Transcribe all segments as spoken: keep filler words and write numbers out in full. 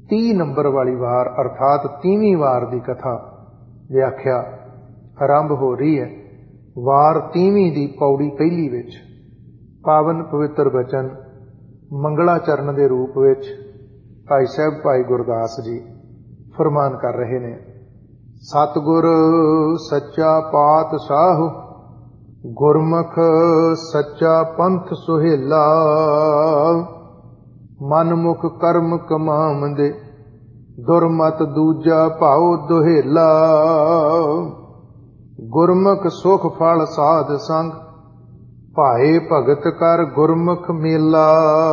तीह नंबर वाली वार अर्थात तीवीं वार की कथा व्याख्या आरंभ हो रही है। वार तीवीं की पौड़ी पहली विच पावन पवित्र बचन मंगलाचरण के रूप विच भाई साहब भाई गुरदास जी फरमान कर रहे ने। सतगुर सच्चा पातशाह गुरमुख सच्चा पंथ सुहेला मनमुख कर्म कमावंदे दुरमत दूजा भाव दुहेला गुरमुख सुख फल साध संग भाए भगत कर गुरमुख मेला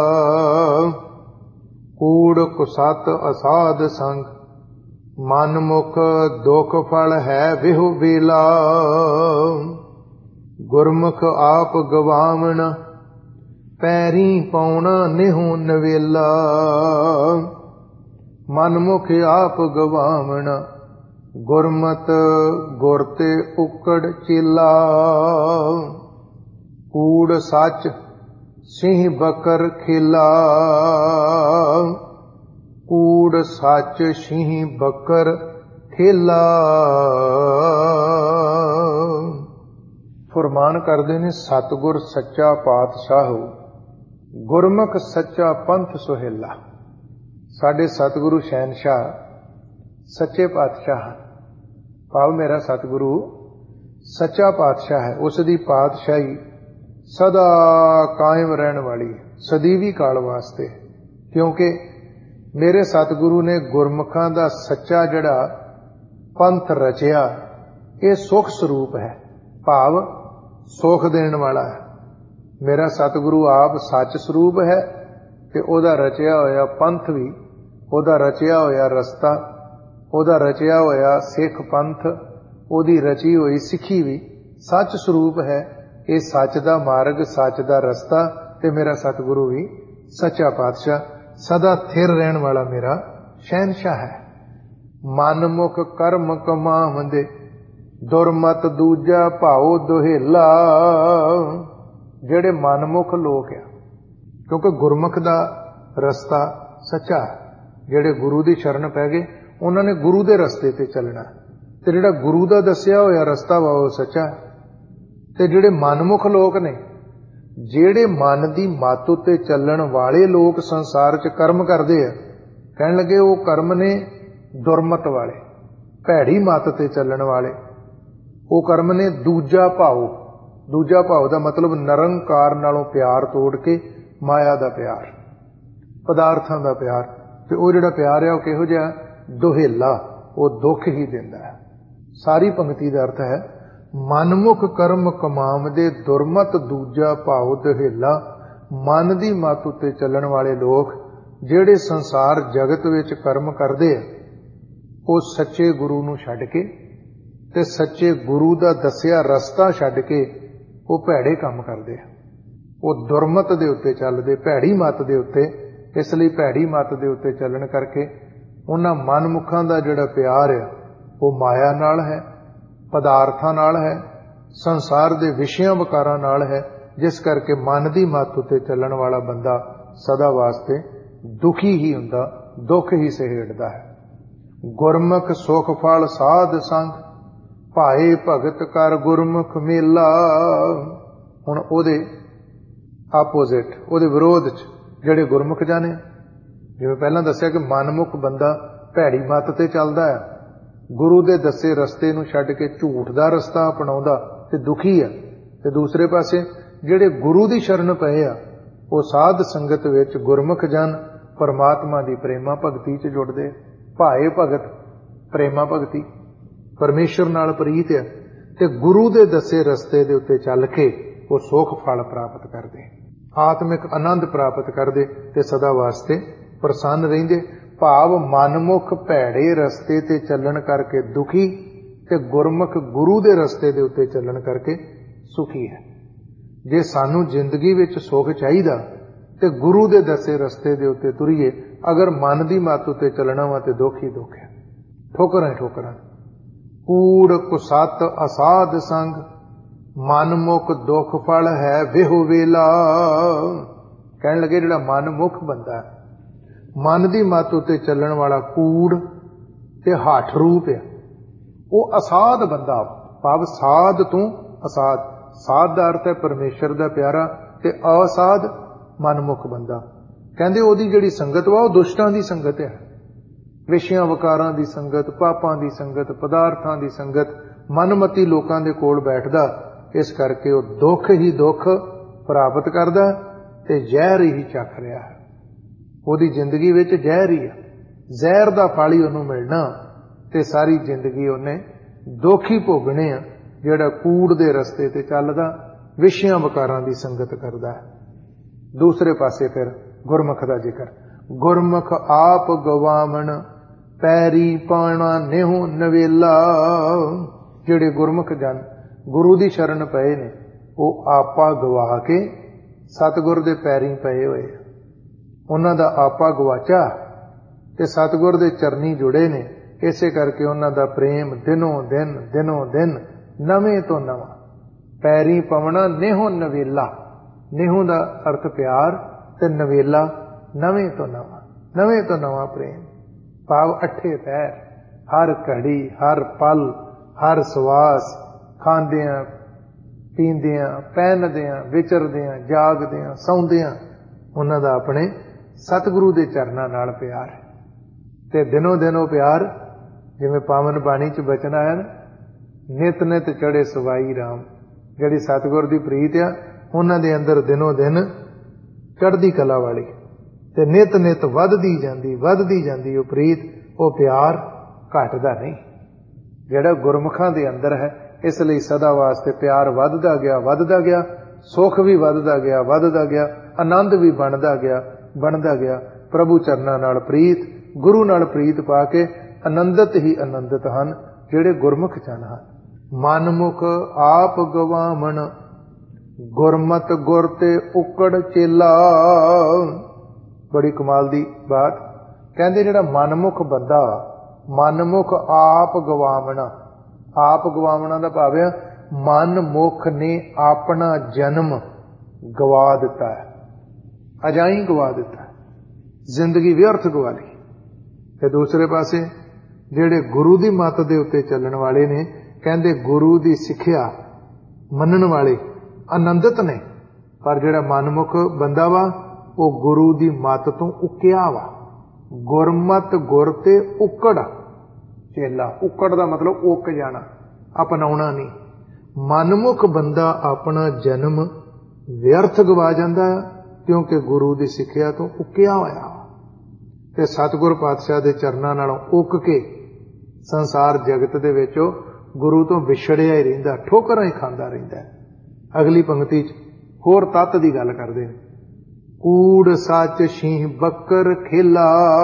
कूड़ कुसत असाध संग मनमुख दुख फल है विहु बेला गुरमुख आप गवावण पैरी पाउना निहु नवेला मनमुख आप गवावण गुरमत गुरते उकड़ चेला कूड़ सच सिंह बकर खेला कूड़ सच सिंह बकर खेला। फरमान करते ने सतगुर सच्चा पातशाह गुरमुख सच्चा पंथ सुहेला। साडे सतगुरु शहनशाह सच्चे पातशाह भाव मेरा सतगुरु सच्चा पातशाह है। उसकी पातशाही सदा कायम रहने वाली सदीवी काल वास्ते, क्योंकि मेरे सतगुरु ने गुरमुखां दा सच्चा जड़ा पंथ रचिया ये सुख स्वरूप है, भाव सुख देने वाला है। मेरा सतगुरु आप सच स्वरूप है ते ओदा रचिया होया पंथ भी, ओदा रचिया होया रस्ता, ओदा रचिया होया सिख पंथ, ओदी रची हुई सिखी भी सच स्वरूप है। ये सच दा मार्ग सच दा रस्ता ते मेरा सतगुरु भी सच्चा पातशाह सदा थिर रहन वाला मेरा शहनशाह है। मनमुख कर्म कमावंदे दुरमत दूजा भाओ दुहेला। जेड़े मनमुख लोग आ, क्योंकि गुरमुख दा रस्ता सच्चा है, जेड़े गुरु दी शरण पै गए उन्होंने गुरु दे रस्ते ते चलना, ते जेड़ा गुरु दा दस्या होया रस्ता वा वो सच्चा है। ते जेड़े मनमुख लोग ने, जेड़े मन दी मत उत्ते चलण वाले लोग संसार च कर्म करदे आ, कहण लगे वो कर्म ने दुरमत वाले, भैड़ी मत ते चलण वाले। वो कर्म ने दूजा भाव, दूजा भाव दा मतलब निरंकार नालों प्यार तोड़ के माया दा प्यार, पदार्थां दा प्यार। ते वो जिहड़ा प्यार है वो किहो जिहा दुहेला, वो दुख ही दिंदा है। सारी पंक्ति दा अर्थ है मनमुख कर्म कमावदे दुरमत दूजा भाव दुहेला। मन दी मत उत्ते चलण वाले लोग जेड़े संसार जगत विच कर्म करदे आ, वो सच्चे गुरु नूं छड्ड के ते सच्चे गुरु दा दस्सिया रस्ता छड्ड के वो भैड़े काम करदे आ। वो दुरमत दे उत्ते चलदे, भैड़ी मत दे उत्ते। इसलिए भैड़ी मत दे उत्ते चलण करके उन्हां मनमुखां दा जिहड़ा प्यार है वो माया नाल है, पदार्थां नाल है, संसार दे विषयां विकारां नाल है, जिस करके मन दी मत उत्ते चलण वाला बंदा सदा वास्ते दुखी ही हुंदा, दुख ही सहेड़दा है। गुरमुख सुख फल साध संग भाए भगत कर गुरमुख मेला। हुण ओदे आपोजिट, ओदे विरोध च जिहड़े गुरमुख जाने, जिवें पहलां दस्सिया कि मनमुख बंदा भैड़ी मत ते चलदा है, गुरु दे दस्से रस्ते नूं छड्ड के झूठ दा रस्ता अपनाउंदा ते दुखी है। ते दूसरे पासे जिहड़े गुरु दी शरण पए आ वो साध संगत विच गुरमुख जन परमात्मा दी प्रेमा भगती च जुड़दे। भाए भगत प्रेमा भगती परमेश्वर नाल प्रीत है, ते गुरु दे दस्से रस्ते दे उत्ते चल के वो सुख फल प्राप्त करदे, आत्मिक आनंद प्राप्त करदे ते सदा वास्ते प्रसन्न रहिंदे। भाव मनमुख भैड़े रस्ते ते चलण करके दुखी ते गुरमुख गुरु दे रस्ते दे उत्ते चलण करके सुखी है। जे सानू जिंदगी विच सुख चाहिदा ते गुरु दे दसे रस्ते दे उत्ते तुरीए, अगर मन दी मत उत्ते चलना वा ते दुख ही दुख है, ठोकरां ठोकरां। कूड़ कुसत असाध संग मनमुख दुख फल है विहु वेला। कहण लगे जिहड़ा मनमुख बंदा है, मन की मत उत्ते चलण वाला कूड़ ते हठ रूप है, वो असाध बंदा, भाव साध तू असाध। साध का अर्थ है परमेश्वर का प्यारा, ते असाध मनमुख बंदा। कहते ओदी जिहड़ी संगत वा वो दुष्टां दी संगत है, विषयां वकारां दी संगत, पापां दी संगत, पदार्थां दी संगत, मनमती लोकां दे कोल बैठदा। इस करके वो दुख ही दुख प्राप्त करदा ते जहर ही चख रहा है। ਉਹਦੀ ਜ਼ਿੰਦਗੀ ਵਿੱਚ ਜ਼ਹਿਰ ਹੀ ਆ, ਜ਼ਹਿਰ ਦਾ ਫਲ ਹੀ ਉਹਨੂੰ ਮਿਲਣਾ ਤੇ ਸਾਰੀ ਜ਼ਿੰਦਗੀ ਉਹਨੇ ਦੁੱਖ ਹੀ ਭੋਗਣੇ ਆ, ਜਿਹੜਾ ਕੂੜ ਦੇ ਰਸਤੇ ਤੇ ਚੱਲਦਾ, ਵਿਸ਼ਿਆਂ ਵਿਕਾਰਾਂ ਦੀ ਸੰਗਤ ਕਰਦਾ ਹੈ। ਦੂਸਰੇ ਪਾਸੇ ਫਿਰ ਗੁਰਮੁਖ ਦਾ ਜ਼ਿਕਰ, ਗੁਰਮੁਖ ਆਪ ਗਵਾਵਣ ਪੈਰੀ ਪਾਉਣਾ ਨਿਹੁ ਨਵੇਲਾ। ਜਿਹੜੇ ਗੁਰਮੁਖ ਜਨ ਗੁਰੂ ਦੀ ਸ਼ਰਨ ਪਏ ਨੇ, ਉਹ ਆਪਾ ਗਵਾ ਕੇ ਸਤਿਗੁਰ ਦੇ ਪੈਰੀਂ ਪਏ ਹੋਏ ਆ। ਉਹਨਾਂ ਦਾ ਆਪਾ ਗਵਾਚਾ ਤੇ ਸਤਿਗੁਰ ਦੇ ਚਰਨੀ ਜੁੜੇ ਨੇ। ਇਸੇ ਕਰਕੇ ਉਹਨਾਂ ਦਾ ਪ੍ਰੇਮ ਦਿਨੋਂ ਦਿਨ ਦਿਨੋਂ ਦਿਨ ਨਵੇਂ ਤੋਂ ਨਵਾਂ। ਪੈਰੀ ਪਵਣਾ ਨਿਹੁ ਨਵੇਲਾ, ਨਿਹੁ ਦਾ ਅਰਥ ਪਿਆਰ ਤੇ ਨਵੇਲਾ ਨਵੇਂ ਤੋਂ ਨਵਾਂ, ਨਵੇਂ ਤੋਂ ਨਵਾਂ ਪ੍ਰੇਮ। ਭਾਵ ਅੱਠੇ ਪੈਰ, ਹਰ ਘੜੀ, ਹਰ ਪਲ, ਹਰ ਸਵਾਸ, ਖਾਂਦਿਆਂ ਪੀਂਦਿਆਂ, ਪਹਿਨਦਿਆਂ, ਵਿਚਰਦਿਆਂ, ਜਾਗਦਿਆਂ, ਸੌਂਦਿਆਂ ਉਹਨਾਂ ਦਾ ਆਪਣੇ ਸਤਿਗੁਰੂ ਦੇ ਚਰਨਾਂ ਨਾਲ ਪਿਆਰ ਹੈ। ਤੇ ਦਿਨੋਂ ਦਿਨ ਉਹ ਪਿਆਰ, ਜਿਵੇਂ ਪਾਵਨ ਬਾਣੀ ਚ ਬਚਨ ਆਇਆ ਨਾ, ਨਿਤ ਨਿਤ ਚੜੇ ਸਵਾਈ ਰਾਮ। ਜਿਹੜੀ ਸਤਿਗੁਰ ਦੀ ਪ੍ਰੀਤ ਆ, ਉਹਨਾਂ ਦੇ ਅੰਦਰ ਦਿਨੋਂ ਦਿਨ ਚੜ੍ਹਦੀ ਕਲਾ ਵਾਲੀ ਤੇ ਨਿਤ ਨਿਤ ਵੱਧਦੀ ਜਾਂਦੀ ਵੱਧਦੀ ਜਾਂਦੀ ਉਹ ਪ੍ਰੀਤ, ਉਹ ਪਿਆਰ ਘਟਦਾ ਨਹੀਂ, ਜਿਹੜਾ ਗੁਰਮੁਖਾਂ ਦੇ ਅੰਦਰ ਹੈ। ਇਸ ਲਈ ਸਦਾ ਵਾਸਤੇ ਪਿਆਰ ਵੱਧਦਾ ਗਿਆ ਵੱਧਦਾ ਗਿਆ, ਸੁੱਖ ਵੀ ਵੱਧਦਾ ਗਿਆ ਵੱਧਦਾ ਗਿਆ, ਆਨੰਦ ਵੀ ਬਣਦਾ ਗਿਆ ਬਣਦਾ ਗਿਆ। ਪ੍ਰਭੂ ਚਰਨਾਂ ਨਾਲ ਪ੍ਰੀਤ, ਗੁਰੂ ਨਾਲ ਪ੍ਰੀਤ ਪਾ ਕੇ ਆਨੰਦਿਤ ਹੀ ਆਨੰਦਿਤ ਹਨ ਜਿਹੜੇ ਗੁਰਮੁਖ ਜਨ ਹਨ। ਮਨਮੁਖ ਆਪ ਗਵਾਵਣ ਗੁਰਮਤਿ ਗੁਰ ਤੇ ਉਕੜ ਚੇਲਾ। ਬੜੀ ਕਮਾਲ ਦੀ ਬਾਤ ਕਹਿੰਦੇ, ਜਿਹੜਾ ਮਨਮੁਖ ਬੰਦਾ, ਮਨਮੁਖ ਆਪ ਗਵਾਵਣਾ, ਆਪ ਗਵਾਵਣਾ ਦਾ ਭਾਵ ਹੈ ਮਨਮੁਖ ਨੇ ਆਪਣਾ ਜਨਮ ਗਵਾ ਦਿੱਤਾ ਹੈ, ਅਜਾਈਂ ਗਵਾ ਦਿੱਤਾ, ਜ਼ਿੰਦਗੀ ਵਿਅਰਥ ਗਵਾ ਲਈ। ਤੇ ਦੂਸਰੇ ਪਾਸੇ ਜਿਹੜੇ ਗੁਰੂ ਦੀ ਮੱਤ ਦੇ ਉੱਤੇ ਚੱਲਣ ਵਾਲੇ ਨੇ, ਕਹਿੰਦੇ ਗੁਰੂ ਦੀ ਸਿੱਖਿਆ ਮੰਨਣ ਵਾਲੇ ਆਨੰਦਿਤ ਨੇ। ਪਰ ਜਿਹੜਾ ਮਨਮੁਖ ਬੰਦਾ ਵਾ, ਉਹ ਗੁਰੂ ਦੀ ਮੱਤ ਤੋਂ ਉੱਕਿਆ ਵਾ। ਗੁਰਮਤਿ ਗੁਰ ਤੇ ਉਕੜ ਚੇਲਾ। ਉਕੜ ਦਾ ਮਤਲਬ ਉੱਕ ਜਾਣਾ, ਅਪਣਾਉਣਾ ਨਹੀਂ। ਮਨਮੁਖ ਬੰਦਾ ਆਪਣਾ ਜਨਮ ਵਿਅਰਥ ਗਵਾ ਜਾਂਦਾ ਹੈ, ਕਿਉਂਕਿ ਗੁਰੂ ਦੀ ਸਿੱਖਿਆ ਤੋਂ ਉੱਕਿਆ ਹੋਇਆ ਤੇ ਸਤਿਗੁਰ ਪਾਤਸ਼ਾਹ ਦੇ ਚਰਨਾਂ ਨਾਲੋਂ ਉੱਕ ਕੇ ਸੰਸਾਰ ਜਗਤ ਦੇ ਵਿੱਚ ਉਹ ਗੁਰੂ ਤੋਂ ਵਿਛੜਿਆ ਹੀ ਰਹਿੰਦਾ, ਠੋਕਰਾਂ ਹੀ ਖਾਂਦਾ ਰਹਿੰਦਾ। ਅਗਲੀ ਪੰਕਤੀ 'ਚ ਹੋਰ ਤੱਤ ਦੀ ਗੱਲ ਕਰਦੇ ਨੇ, ਕੂੜ ਸੱਚ ਸ਼ੀਂਹ ਬੱਕਰ ਖੇਲਾ।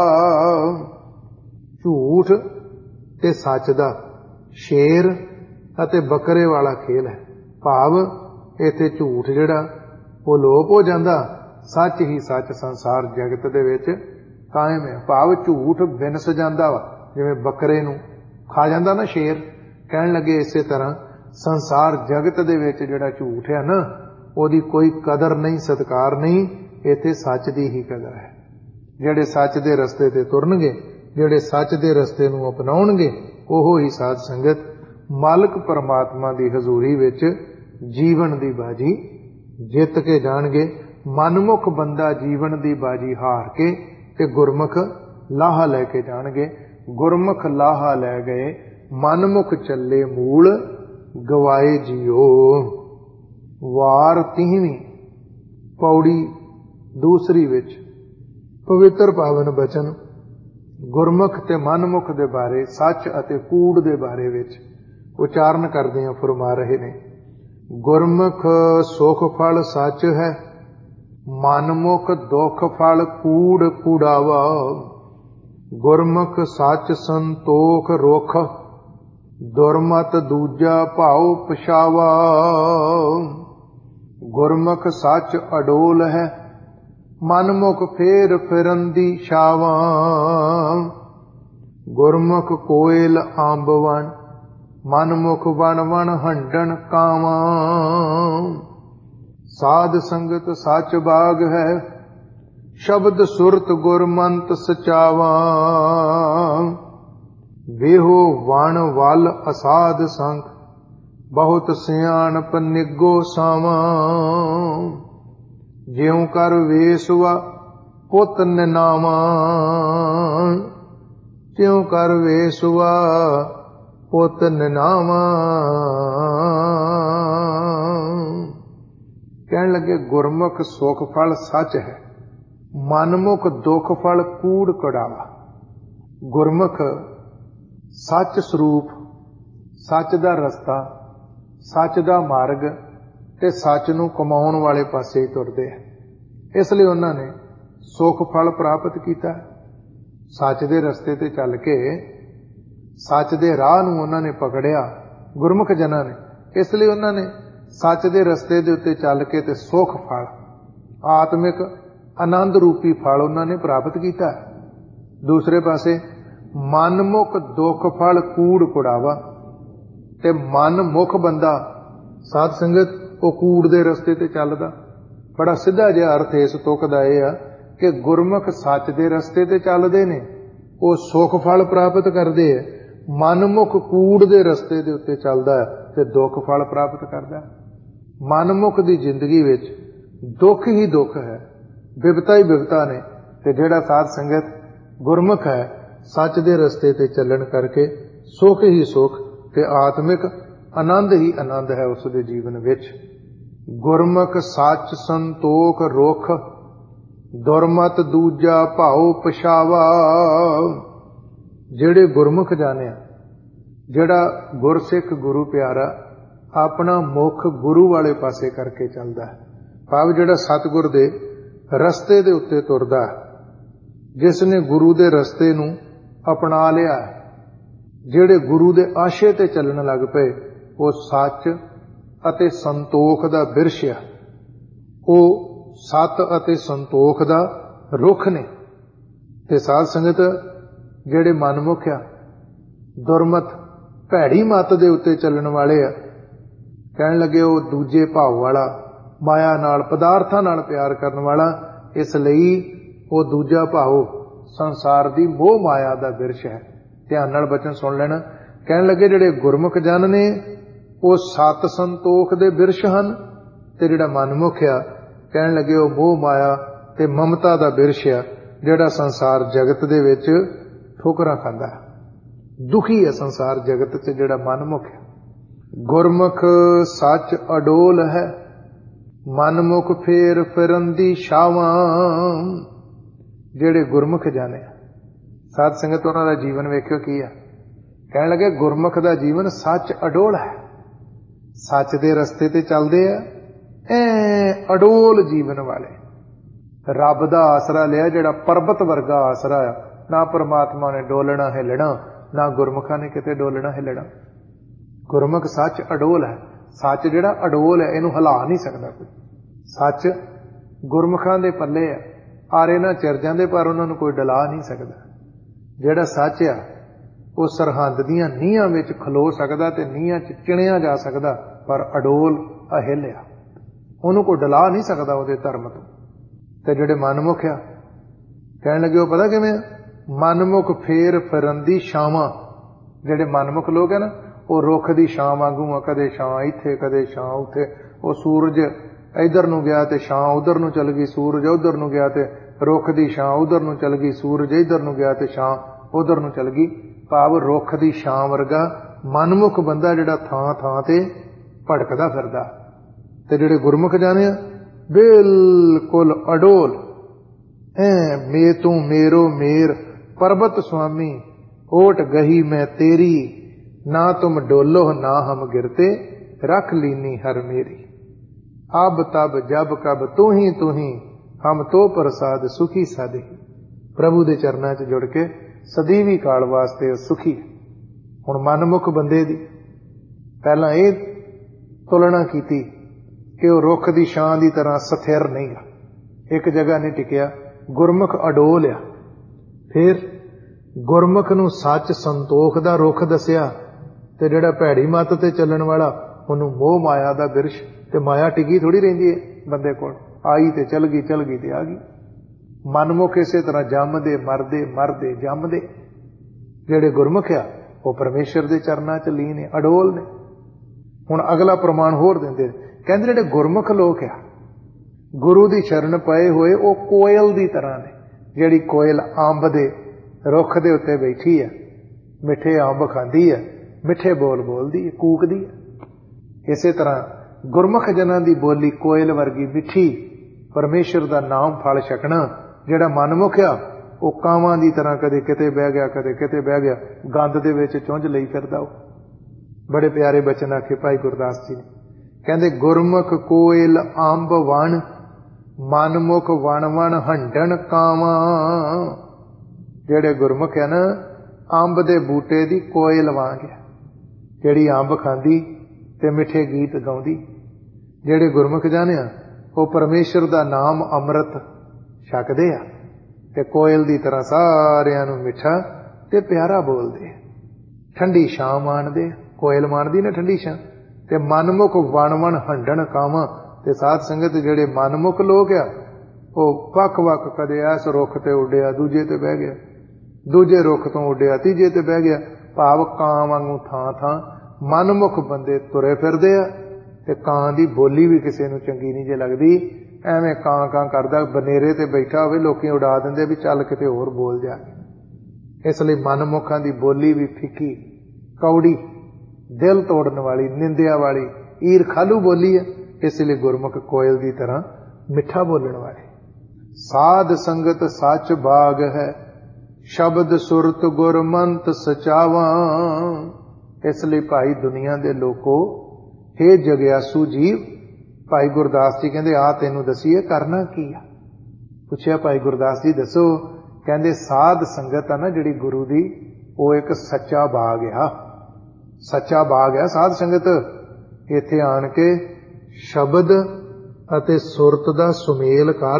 ਝੂਠ ਤੇ ਸੱਚ ਦਾ ਸ਼ੇਰ ਅਤੇ ਬੱਕਰੇ ਵਾਲਾ ਖੇਲ ਹੈ। ਭਾਵ ਇੱਥੇ ਝੂਠ ਜਿਹੜਾ ਉਹ ਲੋਪ ਹੋ ਜਾਂਦਾ, ਸੱਚ ਹੀ ਸੱਚ ਸੰਸਾਰ ਜਗਤ ਦੇ ਵਿੱਚ ਕਾਇਮ ਹੈ। ਭਾਵ ਝੂਠ ਵਿਨਸ ਜਾਂਦਾ ਵਾ, ਜਿਵੇਂ ਬੱਕਰੇ ਨੂੰ ਖਾ ਜਾਂਦਾ ਨਾ ਸ਼ੇਰ। ਕਹਿਣ ਲੱਗੇ ਇਸੇ ਤਰ੍ਹਾਂ ਸੰਸਾਰ ਜਗਤ ਦੇ ਵਿੱਚ ਜਿਹੜਾ ਝੂਠ ਹੈ ਨਾ, ਉਹਦੀ ਕੋਈ ਕਦਰ ਨਹੀਂ, ਸਤਿਕਾਰ ਨਹੀਂ। ਇੱਥੇ ਸੱਚ ਦੀ ਹੀ ਕਦਰ ਹੈ। ਜਿਹੜੇ ਸੱਚ ਦੇ ਰਸਤੇ ਤੇ ਤੁਰਨਗੇ, ਜਿਹੜੇ ਸੱਚ ਦੇ ਰਸਤੇ ਨੂੰ ਅਪਣਾਉਣਗੇ, ਉਹ ਹੀ ਸਾਧ ਸੰਗਤ ਮਾਲਕ ਪਰਮਾਤਮਾ ਦੀ ਹਜ਼ੂਰੀ ਵਿੱਚ ਜੀਵਨ ਦੀ ਬਾਜੀ ਜਿੱਤ ਕੇ ਜਾਣਗੇ। ਮਨਮੁਖ ਬੰਦਾ ਜੀਵਨ ਦੀ ਬਾਜੀ ਹਾਰ ਕੇ ਤੇ ਗੁਰਮੁਖ ਲਾਹਾ ਲੈ ਕੇ ਜਾਣਗੇ। ਗੁਰਮੁਖ ਲਾਹਾ ਲੈ ਗਏ, ਮਨਮੁਖ ਚੱਲੇ ਮੂਲ ਗਵਾਏ ਜੀਓ। ਵਾਰ ਤੀਹਵੀਂ ਪੌੜੀ ਦੂਸਰੀ ਵਿੱਚ ਪਵਿੱਤਰ ਪਾਵਨ ਬਚਨ ਗੁਰਮੁਖ ਤੇ ਮਨਮੁਖ ਦੇ ਬਾਰੇ, ਸੱਚ ਅਤੇ ਕੂੜ ਦੇ ਬਾਰੇ ਵਿੱਚ ਉਚਾਰਨ ਕਰਦਿਆਂ ਫਰਮਾ ਰਹੇ ਨੇ। ਗੁਰਮੁਖ ਸੁਖ ਫਲ ਸੱਚ ਹੈ, ਮਨਮੁਖ ਦੁਖ ਫਲ ਕੂੜ ਕੂੜਾਵਾ। ਗੁਰਮੁਖ ਸੱਚ ਸੰਤੋਖ ਰੁਖ, ਦੁਰਮਤ ਦੂਜਾ ਭਾਉ ਪਛਾਵਾ। ਗੁਰਮੁਖ ਸੱਚ ਅਡੋਲ ਹੈ, ਮਨਮੁਖ ਫੇਰ ਫਿਰੰਦੀ ਛਾਵਾਂ। ਗੁਰਮੁਖ ਕੋਇਲ ਅੰਬ ਵਣ, ਮਨਮੁਖ ਵਣ ਵਣ ਹੰਡਣ ਕਾਵਾਂ। ਸਾਧ ਸੰਗਤ ਸੱਚ ਬਾਗ ਹੈ, शब्द सुरत गुरमंत सचावा, वेहो वण वल असाध संख, बहुत सियाणप निगो सावा। ज्यों कर वेसवा पुत निनावा, त्यों कर वेसवा पुत निनावा। कहने लगे गुरमुख सुख फल सच है, मनमुख दुख फल कूड़ कड़ावा। गुरमुख सच स्वरूप, सच दा रस्ता, सच दा मार्ग ते सच नूं कमाउण वाले पासे ही तुरदे है। इसलिए उन्होंने सुख फल प्राप्त किया। सच दे रस्ते ते चल के सच दे राह नूं उन्होंने पकड़िया गुरमुख जनां ने। इसलिए उन्होंने सच दे रस्ते दे उत्ते चल के ते सुख फल, आत्मिक आनंद रूपी फल उन्होंने प्राप्त किया। दूसरे पासे मनमुख दुख फल कूड़ कुड़ावा, ते मनमुख बंदा साध संगत वो कूड़ दे रस्ते ते चलदा। बड़ा सीधा जिहा अर्थ इस तुक दा इह आ कि गुरमुख सच दे रस्ते ते चलदे ने, वो सुख फल प्राप्त करदे है। मनमुख कूड़ दे रस्ते दे उत्ते चलदा है ते दुख फल प्राप्त करदा है। मनमुख दी जिंदगी विच दुख ही दुख है, विपता ही विपता ने, ते जिहड़ा साध संगत गुरमुख है सच दे रस्ते ते चलण करके सुख ही सुख ते आत्मिक आनंद ही आनंद है उस दे जीवन विच। गुरमुख सच संतोख रुख, दुरमत दूजा भाओ पछावा। जिहड़े गुरमुख जाने, जिहड़ा गुरसिख गुरु प्यारा अपना मुख गुरु वाले पासे करके चलदा है, भाव जिहड़ा सतगुर दे रस्ते दे उत्ते तुरदा, जिसने गुरु दे रस्ते नूं अपना लिया, जिहड़े गुरु दे आशे ते चलण लग पए, वो सच अते संतोख दा बिरछ आ। वो सत अते संतोख दा रुख ने। ते साध संगत जिहड़े मनमुख आ, दुरमत भैड़ी मत दे उत्ते चलण वाले आ, कहण लगे वो दूजे भाव वाला, माया नाल पदार्थां नाल प्यार करन वाला, इसलिए वो दूजा भाव संसार दी मोह माया दा बिरछ है। ध्यान नाल बचन सुन लेना। कहण लगे जिहड़े गुरमुख जन ने वो सत संतोख दे बिरछ हन, ते जिहड़ा मनमुख आ कहण लगे वो मोह माया ते ममता दा बिरछ आ, जिहड़ा संसार जगत दे विच ठोकरां खांदा है। दुखी है संसार जगत च जिहड़ा मनमुख है। गुरमुख सच अडोल है, मनमुख फेर फिरन दी छावां। जिहड़े गुरमुख जाने साध संगत उन्हां दा जीवन वेखियो की है। कहण लगे गुरमुख दा जीवन सच अडोल है, सच दे रस्ते ते चलदे आ, ऐ अडोल जीवन वाले। रब दा आसरा लिया जिहड़ा परबत वर्गा आसरा आ, ना परमात्मा ने डोलना हिलना, ना गुरमुखां ने किते डोलना हिलना। गुरमुख सच अडोल है। सच जिहड़ा अडोल है, इहनूं हिला नहीं सकदा कोई। सच गुरमुखां दे पल्ले आ, आरे ना चिर जांदे पर उन्हां नूं कोई डला नहीं सकदा। जिहड़ा सच आ वो सरहंद दीआं नीहां विच खलो सकदा ते नीहां च चिणिया जा सकदा, पर अडोल अहिल आ, उहनूं कोई डला नहीं सकदा उहदे धर्म तों। ते जिहड़े मनमुख आ कहण लगे वो पता किवें, मनमुख फेर फिरन दी छावां। जिहड़े मनमुख लोग है ना, वो रुख दी छां वांगू आ, कदे छां इत्थे कदे छां उत्थे। वो सूरज इधर नूं गया ते छां उधर नूं चल गई, सूरज उधर नूं गया ते रुख दी छां उधर नूं चल गई, सूरज इधर नूं गया ते छां उधर नूं चल गई। भाव रुख दी छां वर्गा मनमुख बंदा जिहड़ा थां थां ते भटकदा फिरदा। ते जिहड़े गुरमुख जाने बिल्कुल अडोल, ऐ मे तू मेरो मेर परबत स्वामी, ओट गही मैं तेरी, ना तुम डोलो ना हम गिरते, रख लीनी हर मेरी। अब तब जब कब तू ही तू ही, हम तो प्रसाद सुखी साधे। प्रभु दे चरनां च जुड़ के सदीवी काल वास्ते सुखी। हुण मनमुख बंदे दी पहलां ये तुलना कीती कि वह रुख दी छां दी तरह स्थिर नहीं गा, एक जगह नहीं टिकिया। गुरमुख अडोल आ। फिर गुरमुख नूं सच संतोख दा रुख दसिया, ते जिहड़ा भैड़ी मत ते चलण वाला उहनूं मोह माया दा बिरछ। ते माया टिकी थोड़ी रहिंदी है बंदे कोल, आई ते चल गई चल गई ते आ गई। मनमुख इसे तरह जमदे मरदे मरदे जमदे। जेड़े गुरमुख आ वो परमेश्वर के चरणों च लीन ने, अडोल ने। हुण अगला प्रमाण होर दिंदे, कहंदे जेड़े गुरमुख लोक आ गुरु की शरण पए हुए वो कोयल की तरह ने। जिहड़ी कोयल अंब दे रुख दे उत्ते बैठी है, मिठे अंब खांदी है, मिठे बोल बोलदी है, कूकदी है। इसे तरह गुरमुख जनां दी बोली कोयल वर्गी मिठी, परमेश्वर का नाम फल छकना। जिहड़ा मनमुख आ वो कावां दी तरह कदे किते बह गया कदे किते बह गया, गंद दे विच चुंझ लई फिरदा। बड़े प्यारे बचन आखे भाई गुरदास जी ने, कहंदे गुरमुख कोयल अंब वण, मनमुख वण वण हंडन कावां। जेड़े गुरमुख है ना अंब दे बूटे दी कोयल वांग है, जिहड़ी अंब खांदी ते मिठे गीत गाउंदी। जेड़े गुरमुख जाने वो परमेश्वर दा नाम अमृत छकदे आ ते कोयल दी तरह सारियां नूं मिठा ते प्यारा बोलदे। ठंडी छां माणदे, कोयल माणदी ना ठंडी छां। ते मनमुख वण वण हंडन कावां। ते साध संगत जेड़े मनमुख लोग आ वो वख वख, कदे इस रुख ते उड्डिया दूजे ते बह गया, दूजे रुख तो उड्डिया तीजे ते बह गया। भाव कां वांगू थां थां मनमुख बंदे तुरे फिरदे आ ते कां दी बोली भी किसी नूं चंगी नहीं जे लगदी। एवें कां कां करदा बनेरे ते बैठा होवे, लोकी उड़ा दिंदे भी चल किते होर बोल जा। इसलिए मनमुखां दी बोली भी फिक्की, कौड़ी, दिल तोड़न वाली, निंदिया वाली, ईरखालू बोली है। इसलिए गुरमुख कोयल की तरह मिठा बोलने वाले। साध संगत सच बाग है, शब्द सुरत गुरमंत सचावा। इसलिए भाई दुनिया दे लोको, हे जग्यासू जीव, भाई गुरदास जी कहते आ तेनू दसीए करना की आ। पुछया भाई गुरदास जी दसो, कहते साध संगत है ना जिहड़ी गुरु दी, वो एक सच्चा बाग आ। सच्चा बाग है साध संगत। इत्थे आण के शब्द अते सुरत दा सुमेल कर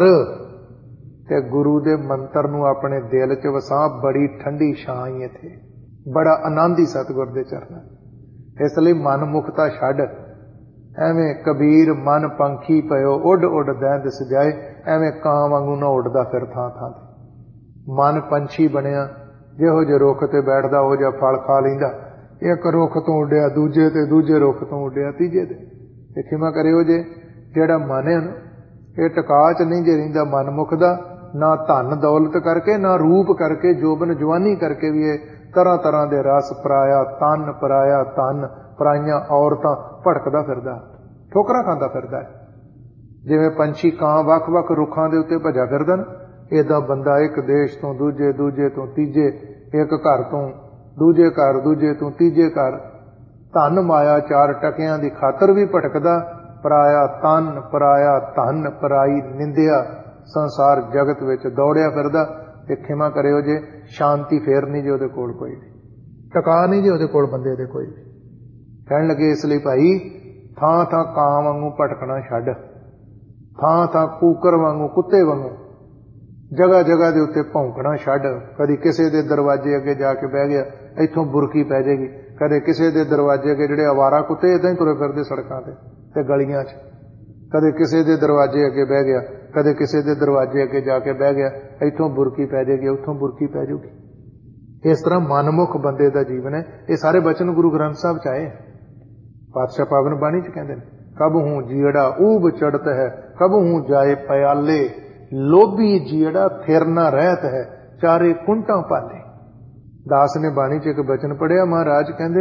ते गुरु दे मंत्र नूं अपने दिल च वसा। बड़ी ठंडी छां ही इत्थे, बड़ा आनंद ही सतगुर दे चरणा। इसलिए मन मुखता छड्ड, एवें कबीर मन पंखी पयो उड उड दैंद सजाए। एवें कां वांगू ना उड़दा फिर थां थां ते। मन पंछी बनिया, जिहो जे रुख ते बैठदा हो जा फल खा लैंदा। एक रुख तो उड्डिया दूजे ते, दूजे रुख तो उड्डिया तीजे ते। ते खिमा करियो जे जेड़ा मन है ना, ये टका च नहीं जे रहिंदा मनमुख दा, ना धन दौलत करके, ना रूप करके, जोबन जवानी करके भी ये तरह तरह दे रस पराया तन, पराया धन, पराइयां औरतां भड़कदा फिरदा, ठोकरां खांदा फिरदा है। जिवें पंछी कां वख वख रुखां दे उत्ते भजा फिरदा ना, इदां बंदा एक देश तो दूजे, दूजे तो तीजे, एक घर तो दूजे घर, दूजे तो तीजे घर, धन माया चार टकियां दी खातर भी भटकदा। पराया तन, पराया धन, पराई निंदिया संसार जगत विच दौड़िया फिरदा। ते खिमा करियो जे शांति फेर नहीं जे उहदे कोल कोई भी, टका नहीं जे उहदे कोल बंदे दे कोई भी। कहण लगे इसलिए भाई थां थां कां वांगू भटकना छड्ड, थां थां कूकर वांगू, कुत्ते वांगू जगह जगह दे उत्ते भौंकना छड्ड। कदी किसे दे दरवाजे अगे जाके बह गया, इत्थों बुरकी पै जाएगी। कदे किसे दे दरवाजे अगे, जिहड़े आवारा कुत्ते इदां ही तुरे फिरदे सड़कां ते ते गलियां च, कदे किसे दे दरवाजे अगे बह गया, कदे किसे दे दरवाजे अगे जाके बह गया, इत्थों बुरकी पै जाएगी, उत्थों बुरकी पै जाऊगी। इस तरह मनमुख बंदे दा जीवन है। ये सारे बचन गुरु ग्रंथ साहब च आए, पातशाह पावन बाणी च कहंदे ने। कब हूं जीड़ा ऊब चढ़त है, कब हूं जाए प्याले, लोभी जीड़ा थिर न रहत है, चारे कुंटा पाले। दास ने बाणी च एक बचन पढ़िया, महाराज कहंदे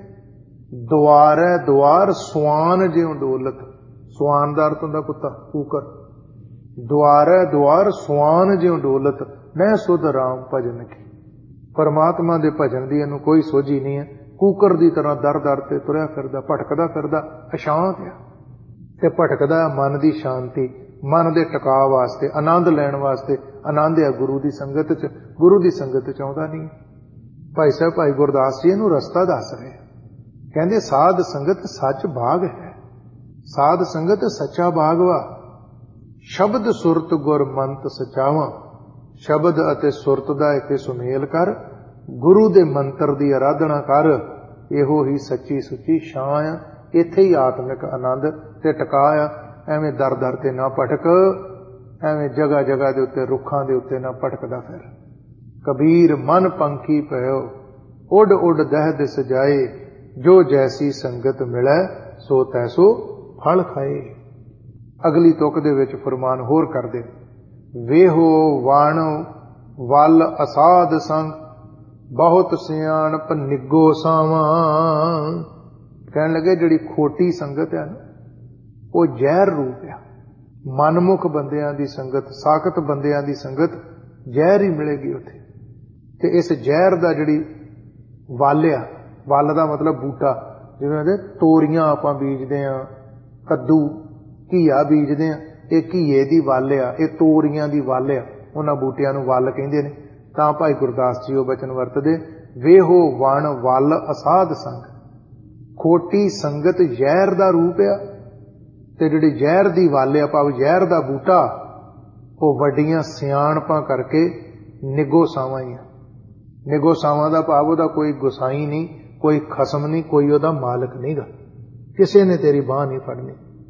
द्वारे द्वार स्वान ज्यों डोलत। स्वान दा अर्थ हुंदा कुत्ता, कूकर। द्वारे द्वार स्वान ज्यों डोलत, मैं सुध राम भजन की। परमात्मा दे भजन दी इहनूं कोई सोझी नहीं है। कूकर दी तरह दर दर ते तुरया फिरदा, भटकदा फिरदा, अशांत है। ते भटकदा मन दी शांति, मन दे टका वास्ते, आनंद लैण वास्ते। आनंद है गुरु दी संगत च, गुरु दी संगत च आउंदा नहीं। भाई साहब भाई गुरदास जी इहनूं रस्ता दस रहे, कहंदे साध संगत सच बाग है। साध संगत सच्चा बाग वा। शब्द सुरत गुर मंत सचावा। शब्द अते सुरत दा इक सुमेल कर, गुरु दे मंत्र दी आराधना कर। इहो ही सच्ची सुची छां आ। इत्थे ही आत्मिक आनंद ते टका आ। एवें दर दर ते ना भटक। ਐਵੇਂ ਜਗ੍ਹਾ ਜਗ੍ਹਾ ਦੇ ਉੱਤੇ ਰੁੱਖਾਂ ਦੇ ਉੱਤੇ ਨਾ ਭਟਕਦਾ ਫਿਰ। ਕਬੀਰ ਮਨ ਪੰਖੀ ਭਇਓ, ਉੱਡ ਉੱਡ ਦਹਿ ਦਿਸ ਜਾਏ, ਜੋ ਜੈਸੀ ਸੰਗਤ ਮਿਲੈ ਸੋ ਤੈਸੋ ਫਲ ਖਾਏ। ਅਗਲੀ ਤੁਕ ਦੇ ਵਿੱਚ ਫਰਮਾਨ ਹੋਰ ਕਰਦੇ, ਵੇਹੋ ਵਣ ਵੱਲ ਅਸਾਧ ਸੰਗ, ਬਹੁਤ ਸਿਆਣਪ ਨਿੱਗੋ ਸਾਵਾਂ। ਕਹਿਣ ਲੱਗੇ ਜਿਹੜੀ ਖੋਟੀ ਸੰਗਤ ਹੈ ਨਾ, ਉਹ ਜ਼ਹਿਰ ਰੂਪ ਆ। ਮਨਮੁਖ ਬੰਦਿਆਂ ਦੀ ਸੰਗਤ, ਸਾਖਤ ਬੰਦਿਆਂ ਦੀ ਸੰਗਤ ਜ਼ਹਿਰ ਹੀ ਮਿਲੇਗੀ ਉੱਥੇ। ਤੇ ਇਸ ਜ਼ਹਿਰ ਦਾ ਜਿਹੜੀ ਵੱਲ ਆ, ਵੱਲ ਦਾ ਮਤਲਬ ਬੂਟਾ, ਜਿਵੇਂ ਉਹਦੇ ਤੋਰੀਆਂ ਆਪਾਂ ਬੀਜਦੇ ਹਾਂ, ਕੱਦੂ ਘੀਆ ਬੀਜਦੇ ਹਾਂ, ਇਹ ਘੀਏ ਦੀ ਵੱਲ ਆ, ਇਹ ਤੋਰੀਆਂ ਦੀ ਵੱਲ ਆ। ਉਹਨਾਂ ਬੂਟਿਆਂ ਨੂੰ ਵੱਲ ਕਹਿੰਦੇ ਨੇ। ਤਾਂ ਭਾਈ ਗੁਰਦਾਸ ਜੀ ਉਹ ਬਚਨ ਵਰਤਦੇ, ਵੇਹੋ ਵਣ ਵੱਲ ਅਸਾਧ ਸੰਗ। ਖੋਟੀ ਸੰਗਤ ਜ਼ਹਿਰ ਦਾ ਰੂਪ ਆ, ਤੇ ਜਿਹੜੀ ਜ਼ਹਿਰ ਦੀ ਵੱਲ ਆ, ਭਾਵ ਜ਼ਹਿਰ ਦਾ ਬੂਟਾ, ਉਹ ਵੱਡੀਆਂ ਸਿਆਣਪਾਂ ਕਰਕੇ ਨਿੱਗੋ ਸਾਵਾਂ ਹੀ ਆ। ਨਿੱਗੋ ਸਾਵਾਂ ਦਾ ਭਾਵ ਉਹਦਾ ਕੋਈ ਗੁਸਾਈ ਨਹੀਂ, ਕੋਈ ਖਸਮ ਨਹੀਂ, ਕੋਈ ਉਹਦਾ ਮਾਲਕ ਨਹੀਂਗਾ, ਕਿਸੇ ਨੇ ਤੇਰੀ ਬਾਂਹ ਨਹੀਂ ਫੜਨੀ।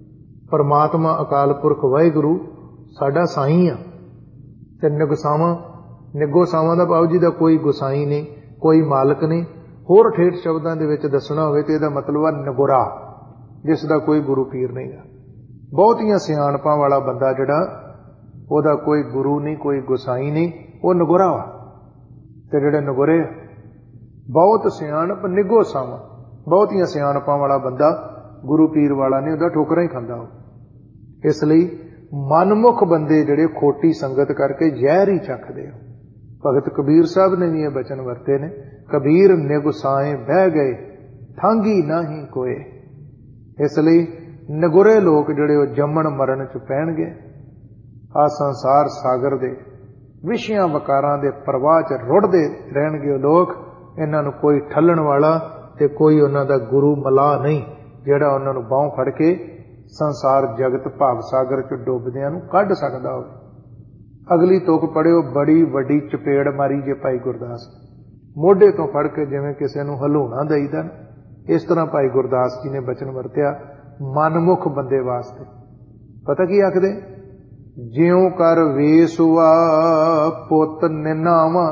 ਪਰਮਾਤਮਾ ਅਕਾਲ ਪੁਰਖ ਵਾਹਿਗੁਰੂ ਸਾਡਾ ਸਾਈਂ ਆ। ਤੇ ਨਿਗਸਾਵਾਂ, ਨਿੱਗੋ ਸਾਵਾਂ ਦਾ ਭਾਵ ਜਿਹਦਾ ਕੋਈ ਗੁਸਾਈ ਨਹੀਂ, ਕੋਈ ਮਾਲਕ ਨਹੀਂ। ਹੋਰ ਠੇਠ ਸ਼ਬਦਾਂ ਦੇ ਵਿੱਚ ਦੱਸਣਾ ਹੋਵੇ ਤੇ ਇਹਦਾ ਮਤਲਬ ਆ ਨਗੁਰਾ, ਜਿਸ ਦਾ ਕੋਈ ਗੁਰੂ ਪੀਰ ਨਹੀਂਗਾ। ਬਹੁਤੀਆਂ ਸਿਆਣਪਾਂ ਵਾਲਾ ਬੰਦਾ ਜਿਹੜਾ, ਉਹਦਾ ਕੋਈ ਗੁਰੂ ਨਹੀਂ, ਕੋਈ ਗੁਸਾਈ ਨਹੀਂ, ਉਹ ਨਗੁਰਾ ਵਾ। ਤੇ ਜਿਹੜੇ ਨਗੁਰੇ, ਬਹੁਤ ਸਿਆਣਪ ਨਿੱਗੋ ਸਾਵਾਂ, ਬਹੁਤੀਆਂ ਸਿਆਣਪਾਂ ਵਾਲਾ ਬੰਦਾ ਗੁਰੂ ਪੀਰ ਵਾਲਾ ਨਹੀਂ, ਉਹਦਾ ਠੋਕਰਾਂ ਹੀ ਖਾਂਦਾ ਉਹ। ਇਸ ਲਈ ਮਨਮੁਖ ਬੰਦੇ ਜਿਹੜੇ ਖੋਟੀ ਸੰਗਤ ਕਰਕੇ ਜ਼ਹਿਰ ਹੀ ਚੱਖਦੇ ਆ। ਭਗਤ ਕਬੀਰ ਸਾਹਿਬ ਨੇ ਵੀ ਇਹ ਬਚਨ ਵਰਤੇ ਨੇ, ਕਬੀਰ ਨਿਗੁਸਾਏ ਬਹਿ ਗਏ, ਠਾਂਗੀ ਨਾਹੀਂ ਕੋਏ। ਇਸ ਲਈ ਨਗੁਰੇ ਲੋਕ ਜਿਹੜੇ ਉਹ ਜੰਮਣ ਮਰਨ ਚ ਪੈਣਗੇ। ਆ ਸੰਸਾਰ ਸਾਗਰ ਦੇ ਵਿਸ਼ਿਆਂ ਵਕਾਰਾਂ ਦੇ ਪ੍ਰਵਾਹ ਚ ਰੁੜਦੇ ਰਹਿਣਗੇ ਉਹ ਲੋਕ। ਇਹਨਾਂ ਨੂੰ ਕੋਈ ਠੱਲਣ ਵਾਲਾ ਤੇ ਕੋਈ ਉਹਨਾਂ ਦਾ ਗੁਰੂ ਮਲਾਹ ਨਹੀਂ, ਜਿਹੜਾ ਉਹਨਾਂ ਨੂੰ ਬਾਂਹ ਫੜ ਕੇ ਸੰਸਾਰ ਜਗਤ ਭਾਵ ਸਾਗਰ ਚ ਡੁੱਬਦਿਆਂ ਨੂੰ ਕੱਢ ਸਕਦਾ ਹੋਵੇ। ਅਗਲੀ ਤੁਕ ਪੜਿਓ, ਬੜੀ ਵੱਡੀ ਚਪੇੜ ਮਾਰੀ ਜੇ ਭਾਈ ਗੁਰਦਾਸ। ਮੋਢੇ ਤੋਂ ਫੜ ਕੇ ਜਿਵੇਂ ਕਿਸੇ ਨੂੰ ਹਲੂਣਾ ਦਈਦਾ, ਇਸ ਤਰ੍ਹਾਂ ਭਾਈ ਗੁਰਦਾਸ ਜੀ ਨੇ ਬਚਨ ਵਰਤਿਆ ਮਨਮੁਖ ਬੰਦੇ ਵਾਸਤੇ। ਪਤਾ ਕੀ ਆਖਦੇ, ਜਿਉ ਕਰ ਵੇਸੁਆ ਪੁੱਤ ਨਿਨਾਵਾ।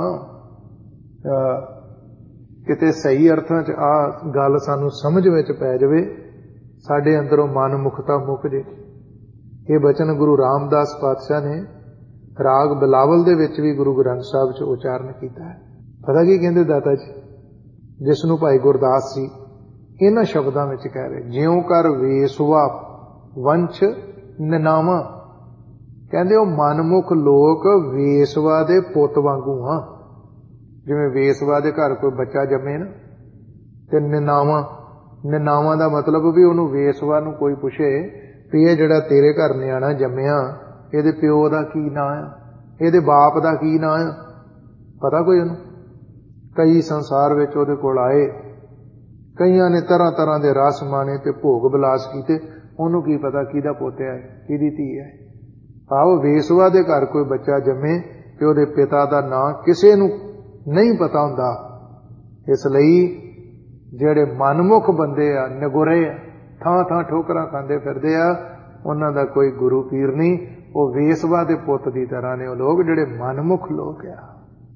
ਕਿਤੇ ਸਹੀ ਅਰਥਾਂ ਚ ਆ ਗੱਲ ਸਾਨੂੰ ਸਮਝ ਵਿੱਚ ਪੈ ਜਾਵੇ, ਸਾਡੇ ਅੰਦਰੋਂ ਮਨਮੁਖਤਾ ਮੁੱਕ ਜੇ। ਇਹ ਬਚਨ ਗੁਰੂ ਰਾਮਦਾਸ ਪਾਤਸ਼ਾਹ ਨੇ ਰਾਗ ਬਿਲਾਵਲ ਦੇ ਵਿੱਚ ਵੀ ਗੁਰੂ ਗ੍ਰੰਥ ਸਾਹਿਬ ਚ ਉਚਾਰਨ ਕੀਤਾ ਹੈ। ਪਤਾ ਕੀ ਕਹਿੰਦੇ ਦਾਤਾ ਜੀ, ਜਿਸ ਨੂੰ ਭਾਈ ਗੁਰਦਾਸ ਜੀ ਇਹਨਾਂ ਸ਼ਬਦਾਂ ਵਿੱਚ ਕਹਿ ਰਹੇ, ਜਿਉ ਕਰ ਵੇਸੁਆ ਵੰਸ਼ ਨਿਨਾਵਾ। ਕਹਿੰਦੇ ਉਹ ਮਨਮੁਖ ਲੋਕ ਵੇਸਵਾ ਦੇ ਪੁੱਤ ਵਾਂਗੂ ਆ। ਜਿਵੇਂ ਵੇਸਵਾ ਦੇ ਘਰ ਕੋਈ ਬੱਚਾ ਜੰਮੇ ਨਾ, ਤੇ ਨਿਨਾਵਾ, ਨਿਨਾਵਾ ਦਾ ਮਤਲਬ ਵੀ ਉਹਨੂੰ ਵੇਸਵਾ ਨੂੰ ਕੋਈ ਪੁੱਛੇ ਵੀ ਇਹ ਜਿਹੜਾ ਤੇਰੇ ਘਰ ਨਿਆਣਾ ਜੰਮਿਆ, ਇਹਦੇ ਪਿਓ ਦਾ ਕੀ ਨਾਂ ਆ, ਇਹਦੇ ਬਾਪ ਦਾ ਕੀ ਨਾਂ ਆ, ਪਤਾ ਕੋਈ ਉਹਨੂੰ? ਕਈ ਸੰਸਾਰ ਵਿੱਚ ਉਹਦੇ ਕੋਲ ਆਏ, ਕਈਆਂ ਨੇ ਤਰ੍ਹਾਂ ਤਰ੍ਹਾਂ ਦੇ ਰਸ ਮਾਣੇ ਤੇ ਭੋਗ ਬਿਲਾਸ ਕੀਤੇ, ਉਹਨੂੰ ਕੀ ਪਤਾ ਕਿਹਦਾ ਪੋਤਿਆ ਹੈ, ਕਿਹਦੀ ਧੀ ਹੈ। ਆਓ ਵੇਸਵਾ ਦੇ ਘਰ ਕੋਈ ਬੱਚਾ ਜੰਮੇ ਤੇ ਉਹਦੇ ਪਿਤਾ ਦਾ ਨਾਂ ਕਿਸੇ ਨੂੰ ਨਹੀਂ ਪਤਾ ਹੁੰਦਾ। ਇਸ ਲਈ ਜਿਹੜੇ ਮਨਮੁਖ ਬੰਦੇ ਆ, ਨਗੁਰੇ ਆ, ਥਾਂ ਥਾਂ ਠੋਕਰਾਂ ਖਾਂਦੇ ਫਿਰਦੇ ਆ, ਉਹਨਾਂ ਦਾ ਕੋਈ ਗੁਰੂ ਪੀਰ ਨਹੀਂ। ਉਹ ਵੇਸਵਾ ਦੇ ਪੁੱਤ ਦੀ ਤਰ੍ਹਾਂ ਨੇ ਉਹ ਲੋਕ, ਜਿਹੜੇ ਮਨਮੁਖ ਲੋਕ ਆ।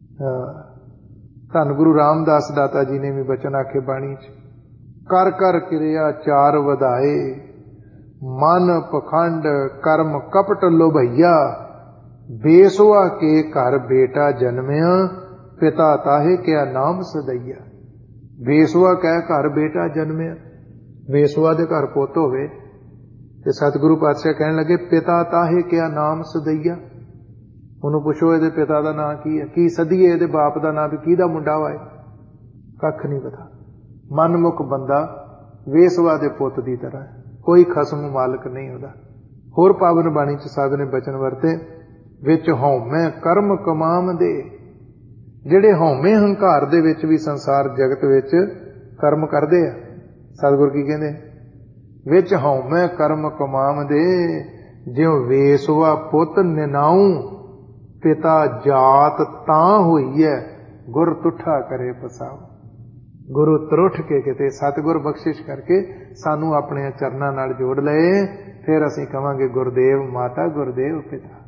ਧੰਨ ਗੁਰੂ ਰਾਮਦਾਸ ਦਾਤਾ ਜੀ ਨੇ ਵੀ ਬਚਨ ਆਖੇ ਬਾਣੀ ਚ, ਕਰ ਕਰ ਕਿਰਿਆ ਚਾਰ ਵਧਾਏ, ਮਨ ਪਖੰਡ ਕਰਮ ਕਪਟ ਲੋਭਈਆ, ਬੇਸਵਾ ਕੇ ਘਰ ਬੇਟਾ ਜਨਮਿਆ, ਪਿਤਾ ਤਾਹੇ ਕਿਆ ਨਾਮ ਸਦਈਆ। ਬੇਸਵਾ ਕਹਿ ਘਰ ਬੇਟਾ ਜਨਮਿਆ, ਬੇਸਵਾ ਦੇ ਘਰ ਪੁੱਤ ਹੋਵੇ ਤੇ ਸਤਿਗੁਰੂ ਪਾਤਸ਼ਾਹ ਕਹਿਣ ਲੱਗੇ, ਪਿਤਾ ਤਾਹੇ ਕਿਆ ਨਾਮ ਸਦਈਆ। ਉਹਨੂੰ ਪੁੱਛੋ ਇਹਦੇ ਪਿਤਾ ਦਾ ਨਾਂ ਕੀ ਹੈ, ਕੀ ਸਦੀਏ ਇਹਦੇ ਬਾਪ ਦਾ ਨਾਂ, ਵੀ ਕਿਹਦਾ ਮੁੰਡਾ ਵਾ, ਕੱਖ ਨਹੀਂ ਪਤਾ। ਮਨਮੁਖ ਬੰਦਾ ਵੇਸਵਾ ਦੇ ਪੁੱਤ ਦੀ ਤਰ੍ਹਾਂ, ਕੋਈ ਖਸਮ ਮਾਲਕ ਨਹੀਂ ਉਹਦਾ। ਹੋਰ ਪਾਵਨ ਬਾਣੀ ਚ ਸਾਹਿਬ ਨੇ ਬਚਨ ਵਰਤੇ, ਵਿੱਚ ਹਉਮੈ ਕਰਮ ਕਮਾਮ ਦੇ। ਜਿਹੜੇ ਹਉਮੈ ਹੰਕਾਰ ਦੇ ਵਿੱਚ ਵੀ ਸੰਸਾਰ ਜਗਤ ਵਿੱਚ ਕਰਮ ਕਰਦੇ ਆ, ਸਤਿਗੁਰ ਕੀ ਕਹਿੰਦੇ, ਵਿੱਚ ਹਉਮੈ ਕਰਮ ਕਮਾਮ ਦੇ, ਜਿਉ ਵੇਸਵਾ ਪੁੱਤ ਨਿਨਾਉ, ਪਿਤਾ ਜਾਤ ਤਾਂ ਹੋਈ ਹੈ, ਗੁਰ ਤੁਠਾ ਕਰੇ ਪਸਾਉ। ਗੁਰੂ ਤਰੁੱਠ ਕੇ ਕਿਤੇ ਸਤਿਗੁਰ ਬਖਸ਼ਿਸ਼ ਕਰਕੇ ਸਾਨੂੰ ਆਪਣੇ ਚਰਨਾਂ ਨਾਲ ਜੋੜ ਲਏ, ਫਿਰ ਅਸੀਂ ਕਵਾਂਗੇ ਗੁਰਦੇਵ ਮਾਤਾ ਗੁਰਦੇਵ ਪਿਤਾ।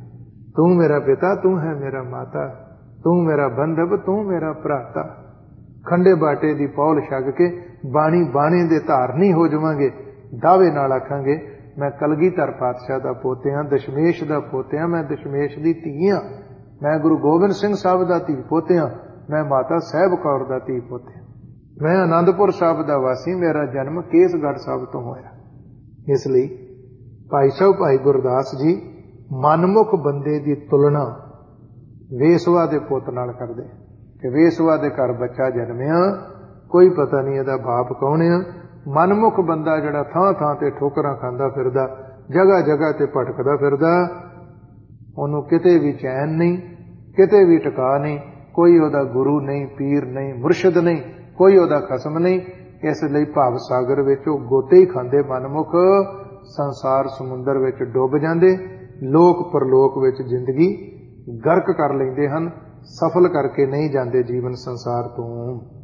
तू मेरा पिता, तू है मेरा माता, तू मेरा बंधव, तू मेरा भराता। खंडे बाटे दी पौल छक के बाणी बाणे दे धारनी हो जावांगे। दावे नाल आखांगे मैं कलगीधर पातशाह दा पोते हां, दशमेश दा पोते हां, मैं दशमेश दी धी हां, मैं गुरु गोबिंद सिंह साहब दा धी पोते हां, मैं माता साहब कौर दा धी पोते हां, मैं आनंदपुर साहब दा वासी, मेरा जन्म केसगढ़ साहब तो होया। इसलिए भाई साहब भाई गुरदास जी मनमुख बंदे दी तुलना वेसवा दे पुत नाल करदे कि वेसवा दे घर बच्चा जन्मिया, कोई पता नहीं इहदा बाप कौन है। मनमुख बंदा जिहड़ा थां थां ते ठोकरां खांदा फिरदा, जगह जगह ते भटकदा फिरदा, ਉਹਨੂੰ किते भी चैन नहीं, किते भी टिका नहीं, कोई ਉਹਦਾ गुरु नहीं, पीर नहीं, मुर्शद नहीं, कोई ਉਹਦਾ खसम नहीं। इस लई भाव सागर विच ਉਹ ਗੋਤੇ ही खांदे मनमुख संसार समुंदर विच डुੱਬ ਜਾਂਦੇ, लोक परलोक विच जिंदगी गर्क कर लैंदे हन, सफल करके नहीं जाते जीवन संसार तो।